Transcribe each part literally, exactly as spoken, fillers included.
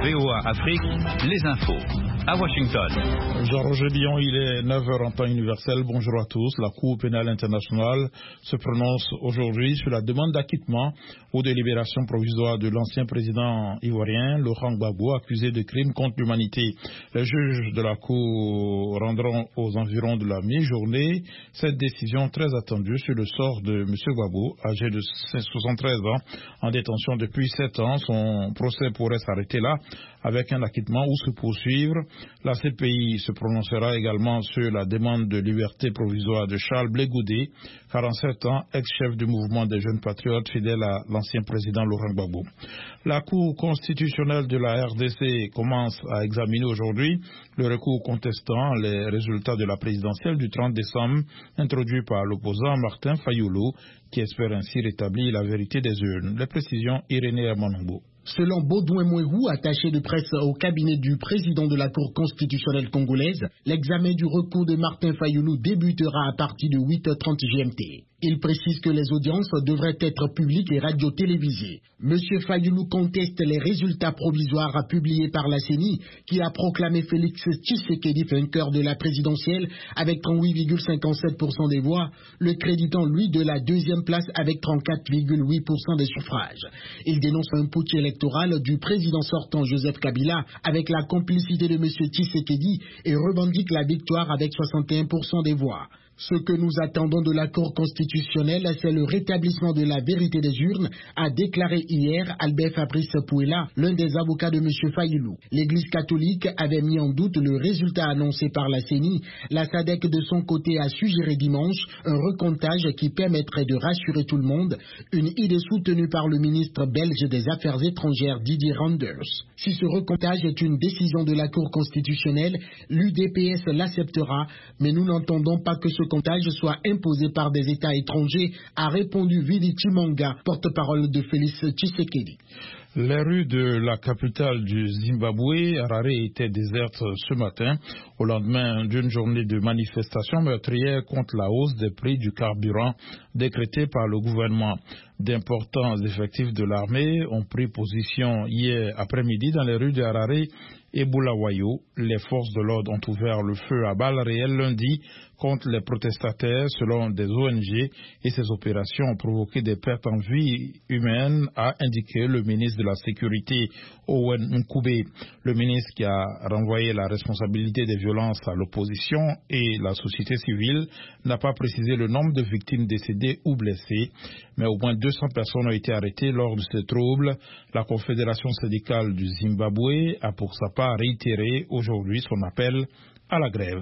V O A Afrique, les infos. À Washington. Jean-Roger Billon, il est neuf heures en temps universel. Bonjour à tous. La Cour pénale internationale se prononce aujourd'hui sur la demande d'acquittement ou de libération provisoire de l'ancien président ivoirien Laurent Gbagbo, accusé de crimes contre l'humanité. Les juges de la Cour rendront aux environs de la mi-journée cette décision très attendue sur le sort de M. Gbagbo, âgé de soixante-treize ans, en détention depuis sept ans. Son procès pourrait s'arrêter là avec un acquittement ou se poursuivre. La C P I se prononcera également sur la demande de liberté provisoire de Charles Blé Goudé, quarante-sept ans, ex-chef du mouvement des jeunes patriotes fidèle à l'ancien président Laurent Gbagbo. La Cour constitutionnelle de la R D C commence à examiner aujourd'hui le recours contestant les résultats de la présidentielle du trente décembre, introduit par l'opposant Martin Fayoulou, qui espère ainsi rétablir la vérité des urnes. Les précisions, Irénée Hermanongo. Selon Baudouin Mouérou, attaché de presse au cabinet du président de la Cour constitutionnelle congolaise, l'examen du recours de Martin Fayoulou débutera à partir de huit heures trente G M T. Il précise que les audiences devraient être publiques et radio-télévisées. Monsieur Fayoulou conteste les résultats provisoires publiés par la C E N I, qui a proclamé Félix Tshisekedi vainqueur de la présidentielle avec trente-huit virgule cinquante-sept pour cent des voix, le créditant lui de la deuxième place avec trente-quatre virgule huit pour cent des suffrages. Il dénonce un putsch électoral du président sortant Joseph Kabila avec la complicité de monsieur Tshisekedi et revendique la victoire avec soixante et un pour cent des voix. Ce que nous attendons de la Cour constitutionnelle, c'est le rétablissement de la vérité des urnes, a déclaré hier Albert Fabrice Pouella, l'un des avocats de M. Fayoulou. L'Église catholique avait mis en doute le résultat annoncé par la C E N I. La S A D C de son côté a suggéré dimanche un recomptage qui permettrait de rassurer tout le monde, une idée soutenue par le ministre belge des Affaires étrangères Didier Reynders. Si ce recomptage est une décision de la Cour constitutionnelle, l'U D P S l'acceptera, mais nous n'entendons pas que ce comptage soit imposé par des États étrangers, a répondu Vili Chimanga, porte-parole de Félix Tshisekedi. Les rues de la capitale du Zimbabwe, Harare, étaient désertes ce matin, au lendemain d'une journée de manifestation meurtrière contre la hausse des prix du carburant décrétée par le gouvernement. D'importants effectifs de l'armée ont pris position hier après-midi dans les rues de Harare et Bulawayo. Les forces de l'ordre ont ouvert le feu à balles réelles lundi contre les protestataires selon des O N G, et ces opérations ont provoqué des pertes en vie humaine, a indiqué le ministre de la Sécurité Owen Nkoubé. Le ministre qui a renvoyé la responsabilité des violences à l'opposition et la société civile n'a pas précisé le nombre de victimes décédées ou blessées, mais au moins deux cents personnes ont été arrêtées lors de ces troubles. La Confédération syndicale du Zimbabwe a pour sa part réitéré aujourd'hui son appel à la grève.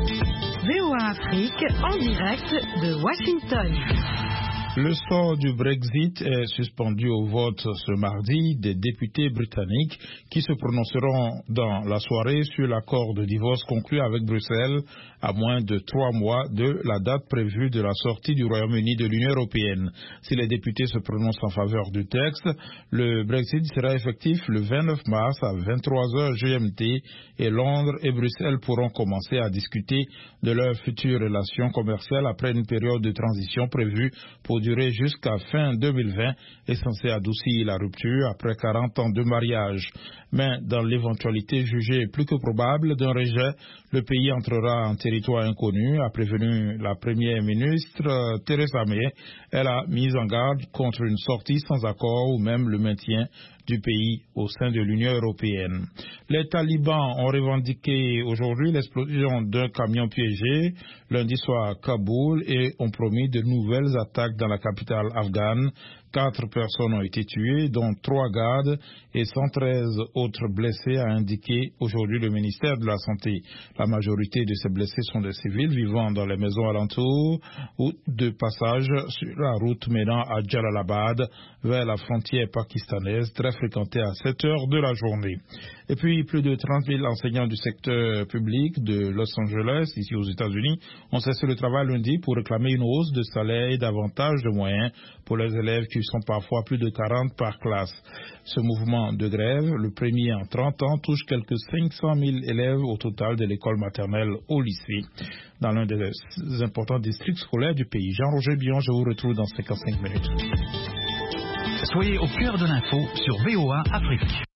V O A Afrique en direct de Washington. Le sort du Brexit est suspendu au vote ce mardi des députés britanniques qui se prononceront dans la soirée sur l'accord de divorce conclu avec Bruxelles à moins de trois mois de la date prévue de la sortie du Royaume-Uni de l'Union européenne. Si les députés se prononcent en faveur du texte, le Brexit sera effectif le vingt-neuf mars à vingt-trois heures G M T et Londres et Bruxelles pourront commencer à discuter de leurs futures relations commerciales après une période de transition prévue pour durer jusqu'à fin deux mille vingt et censé adoucir la rupture après quarante ans de mariage. Mais dans l'éventualité jugée plus que probable d'un rejet, le pays entrera en territoire inconnu, a prévenu la première ministre euh, Theresa May. Elle a mis en garde contre une sortie sans accord ou même le maintien du pays au sein de l'Union européenne. Les talibans ont revendiqué aujourd'hui l'explosion d'un camion piégé lundi soir à Kaboul et ont promis de nouvelles attaques dans la capitale afghane. Quatre personnes ont été tuées, dont trois gardes et cent treize autres blessés, a indiqué aujourd'hui le ministère de la Santé. La majorité de ces blessés sont des civils vivant dans les maisons alentours ou de passage sur la route menant à Jalalabad vers la frontière pakistanaise, très fréquentée à sept heures de la journée. Et puis, plus de trente mille enseignants du secteur public de Los Angeles, ici aux États-Unis, ont cessé le travail lundi pour réclamer une hausse de salaire et davantage de moyens pour les élèves qui sont parfois plus de quarante par classe. Ce mouvement de grève, le premier en trente ans, touche quelques cinq cent mille élèves au total de l'école maternelle au lycée, dans l'un des importants districts scolaires du pays. Jean-Roger Billon, je vous retrouve dans cinquante-cinq minutes. Soyez au cœur de l'info sur V O A Afrique.